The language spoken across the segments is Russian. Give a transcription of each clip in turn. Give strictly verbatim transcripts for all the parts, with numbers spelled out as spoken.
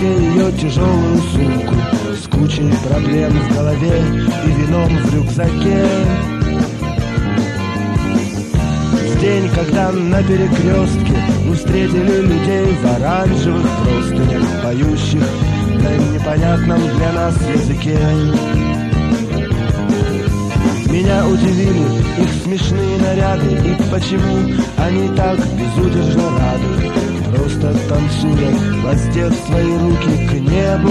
сумке ее тяжелую сумку с кучей проблем в голове и вином в рюкзаке. В день, когда на перекрестке мы встретили людей в оранжевых простынях, поющих на непонятном для нас языке. Меня удивили их смешные наряды и почему они так безудержно рады, просто танцуя, воздев свои руки к небу.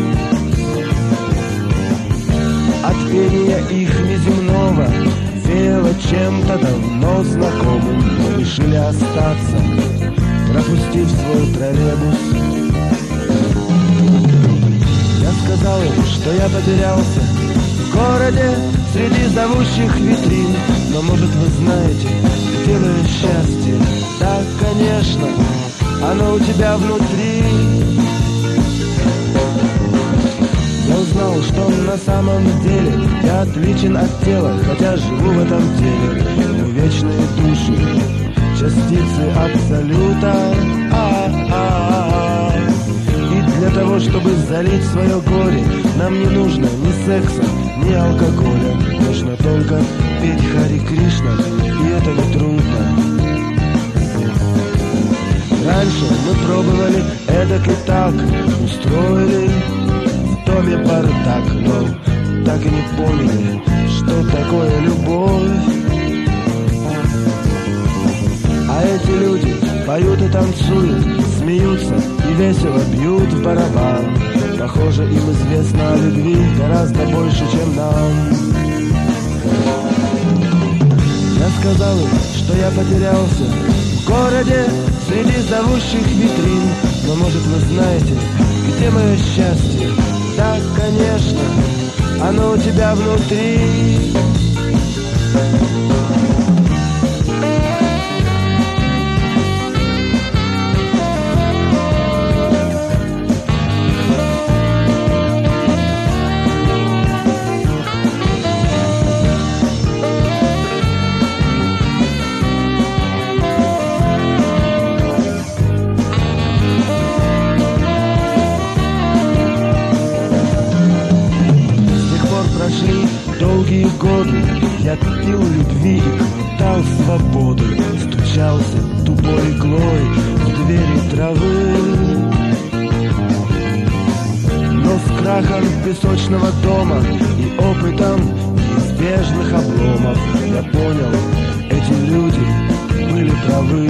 От пения их неземного веяло чем-то давно знакомым, но решили остаться, пропустив свой троллейбус. Я сказал им, что я потерялся в городе среди зовущих витрин. Но, может, вы знаете, где мое счастье? Да, конечно, оно у тебя внутри. Я узнал, что на самом деле я отличен от тела, хотя живу в этом теле. Мы вечные души, частицы абсолюта. А-а-а-а. И для того, чтобы залить свое горе, нам не нужно ни секса, ни алкоголя. Нужно только петь Хари Кришна, и это не трудно. Раньше мы пробовали эдак и так, устроили в доме бардак, но так и не поняли, что такое любовь. А эти люди поют и танцуют, смеются и весело бьют в барабан. Похоже, им известно о любви гораздо больше, чем нам. Я сказал им, что я потерялся в городе среди зовущих витрин. Но, может, вы знаете, где мое счастье? Да, конечно, оно у тебя внутри. Долгие годы я пил любви и глотал свободу, стучался тупой иглой в двери травы. Но с крахом песочного дома и опытом неизбежных обломов я понял, эти люди были правы.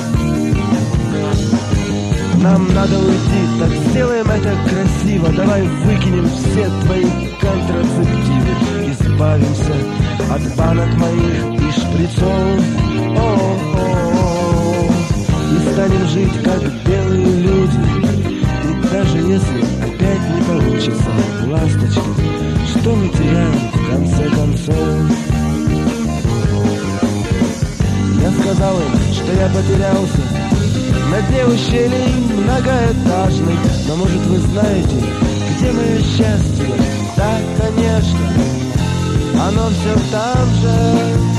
Нам надо уйти, так сделаем это красиво. Давай выкинем все твои контрацептивы, избавимся от банок моих и шприцов. О-о-о-о. И станем жить, как белые люди. И даже если опять не получится, ласточки, что мы теряем в конце концов? Я сказал им, что я потерялся на дне ущелий многоэтажных. Но, может, вы знаете, где мое счастье? Да, конечно, оно все там же.